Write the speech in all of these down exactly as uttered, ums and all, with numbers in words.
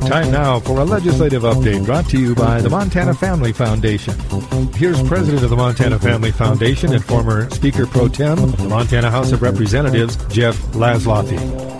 Time now for a legislative update brought to you by the Montana Family Foundation. Here's President of the Montana Family Foundation and former Speaker Pro Tem of the Montana House of Representatives, Jeff Laszloffy.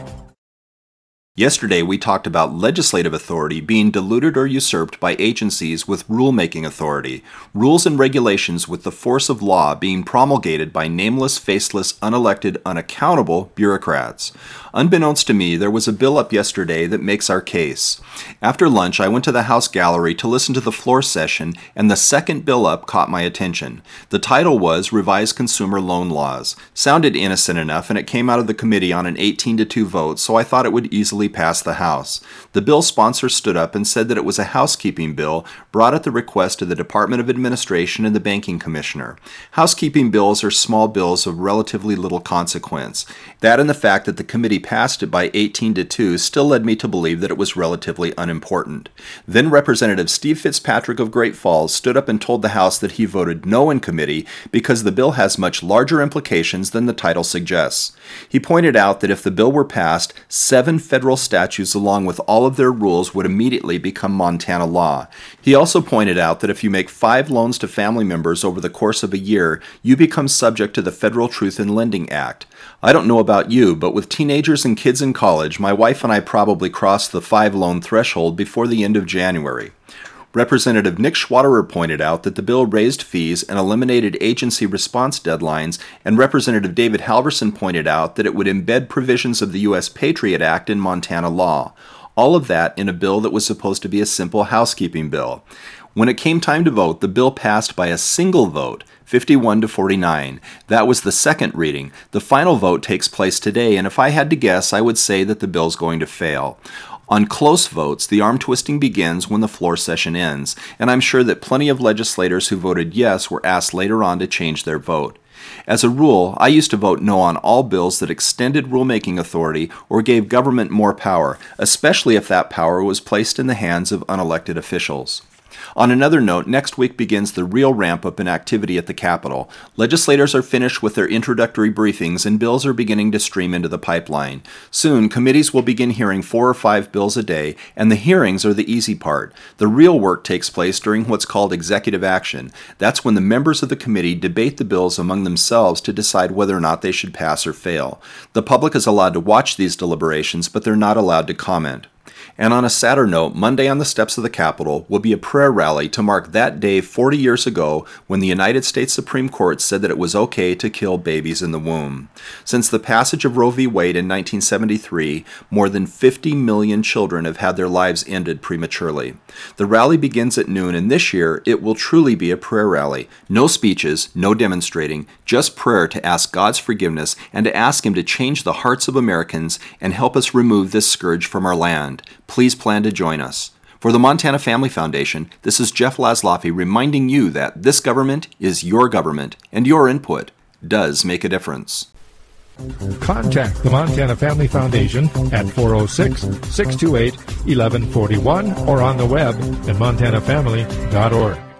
Yesterday, we talked about legislative authority being diluted or usurped by agencies with rulemaking authority, rules and regulations with the force of law being promulgated by nameless, faceless, unelected, unaccountable bureaucrats. Unbeknownst to me, there was a bill up yesterday that makes our case. After lunch, I went to the House gallery to listen to the floor session, and the second bill up caught my attention. The title was Revised Consumer Loan Laws. Sounded innocent enough, and it came out of the committee on an eighteen to two vote, so I thought it would easily pass the House. The bill sponsor stood up and said that it was a housekeeping bill brought at the request of the Department of Administration and the Banking Commissioner. Housekeeping bills are small bills of relatively little consequence. That and the fact that the committee passed it by eighteen to two still led me to believe that it was relatively unimportant. Then Representative Steve Fitzpatrick of Great Falls stood up and told the House that he voted no in committee because the bill has much larger implications than the title suggests. He pointed out that if the bill were passed, seven federal statutes along with all of their rules would immediately become Montana law. He also pointed out that if you make five loans to family members over the course of a year, you become subject to the Federal Truth in Lending Act. I don't know about you, but with teenagers and kids in college, my wife and I probably crossed the five-loan threshold before the end of January. Representative Nick Schwaderer pointed out that the bill raised fees and eliminated agency response deadlines, and Representative David Halverson pointed out that it would embed provisions of the U S Patriot Act in Montana law. All of that in a bill that was supposed to be a simple housekeeping bill. When it came time to vote, the bill passed by a single vote, fifty-one to forty-nine. That was the second reading. The final vote takes place today, and if I had to guess, I would say that the bill's going to fail. On close votes, the arm twisting begins when the floor session ends, and I'm sure that plenty of legislators who voted yes were asked later on to change their vote. As a rule, I used to vote no on all bills that extended rulemaking authority or gave government more power, especially if that power was placed in the hands of unelected officials. On another note, next week begins the real ramp-up in activity at the Capitol. Legislators are finished with their introductory briefings and bills are beginning to stream into the pipeline. Soon, committees will begin hearing four or five bills a day, and the hearings are the easy part. The real work takes place during what's called executive action. That's when the members of the committee debate the bills among themselves to decide whether or not they should pass or fail. The public is allowed to watch these deliberations, but they're not allowed to comment. And on a sadder note, Monday on the steps of the Capitol will be a prayer rally to mark that day forty years ago when the United States Supreme Court said that it was okay to kill babies in the womb. Since the passage of Roe v. Wade in nineteen seventy-three, more than fifty million children have had their lives ended prematurely. The rally begins at noon, and this year it will truly be a prayer rally. No speeches, no demonstrating, just prayer to ask God's forgiveness and to ask Him to change the hearts of Americans and help us remove this scourge from our land. Please plan to join us. For the Montana Family Foundation, this is Jeff Laszloffy reminding you that this government is your government, and your input does make a difference. Contact the Montana Family Foundation at four oh six, six two eight, one one four one or on the web at montana family dot org.